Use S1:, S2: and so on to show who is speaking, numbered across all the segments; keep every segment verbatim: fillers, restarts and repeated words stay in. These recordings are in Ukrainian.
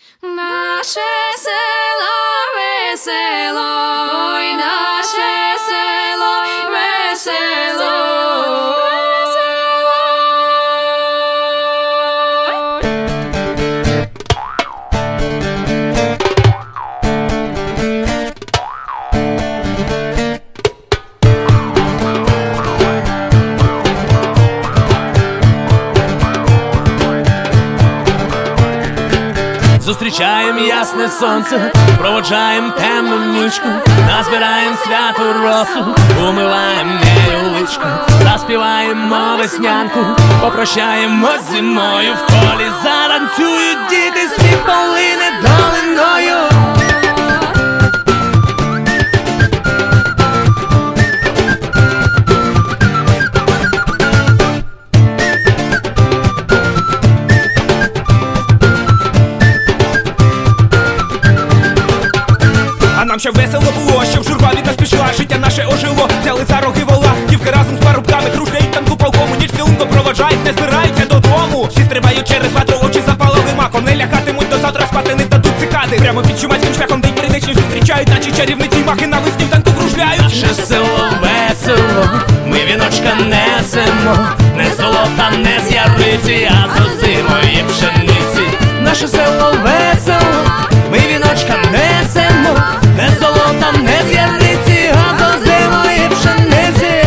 S1: Наше село весело, ой, наше село весело.
S2: Зустрічаєм ясне сонце, проводжаєм темну нічку, назбираєм святу росу, умиваєм нею личку, заспіваємо веснянку, попрощаємось з зимою, в колі заранцюють діти, спів полине долиною.
S3: Нам ще весело було, щоб журба від нас пішла, життя наше ожило, взяли за роги вола, дівки разом з парубками кружляють танку полкому, ніч цілунко проводжають, не збираються додому. Всі стрибають через ватру, очі запалили маком, не лягатимуть до завтра, спати не дадуть цикади. Прямо під чумацьким шляхом день прийдешній зустрічають, наче чарівниці махи навесні в танку кружляють.
S2: Наше село весело, ми віночка несемо, не золота, не з яриці, а з озимої пшениці. Наше село весело, ми віночка несемо, не золота, не з яриці, а з озимої пшениці.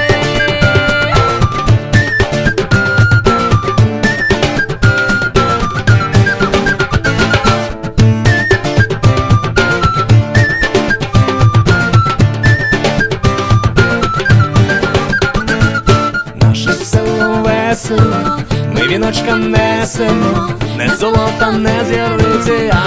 S2: Наше село весело, ми віночка несемо, не золота, не з яриці,